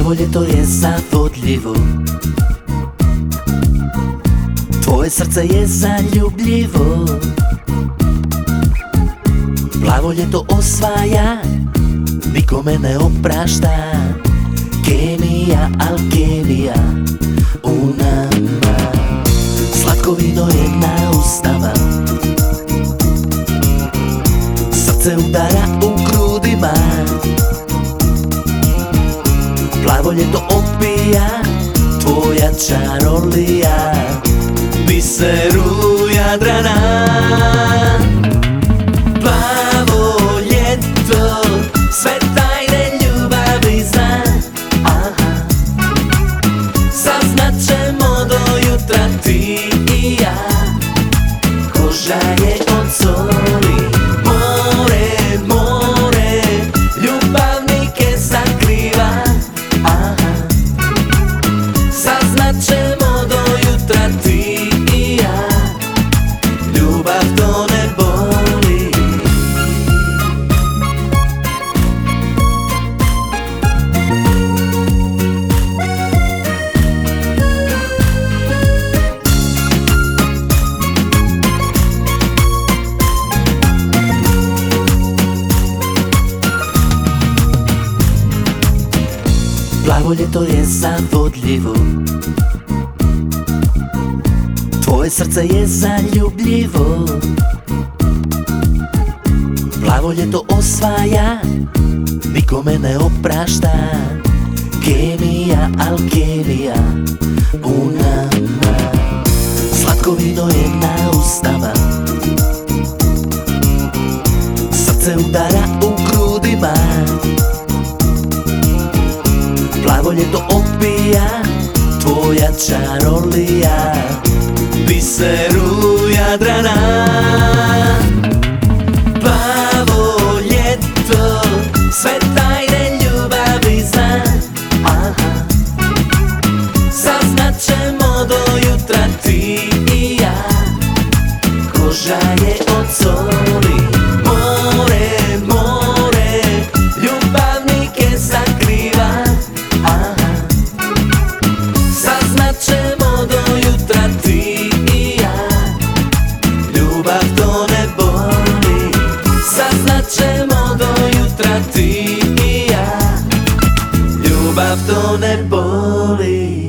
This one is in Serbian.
Plavo ljeto je zavodljivo, tvoje srce je zaljubljivo. Plavo ljeto osvaja, nikome ne oprašta. Kemija, alkemija u nama. Slatko vino je na ustama, srce udara u grudima. Plavo ljeto opija, tvoja čarolija, biseru Jadrana. Plavo ljeto, sve tajne ljubavi zna. Saznat ćemo do jutra ti i ja. Koža je od soli, more, more, ljubavnike sakriva. Saznat ćemo do jutra ti i ja. Ljubav to ne boli. Plavo ljeto je zavodljivo, tvoje srce je zaljubljivo. Plavo ljeto osvaja, nikome ne oprašta. Kemija, alkemija u nama. Slatko vino je na ustama, srce udara u grudima. Plavo ljeto opija, tvoja čarolija, biseru Jadrana. Plavo ljeto, sve tajne ljubavi zna. Saznat ćemo do jutra ti i ja. Koža je od soli, more, more, ljubavnike sakriva. Saznat ćemo do jutra ti i ja. Ljubav to ne boli. Saznat ćemo do jutra ti i ja. Ljubav to ne boli.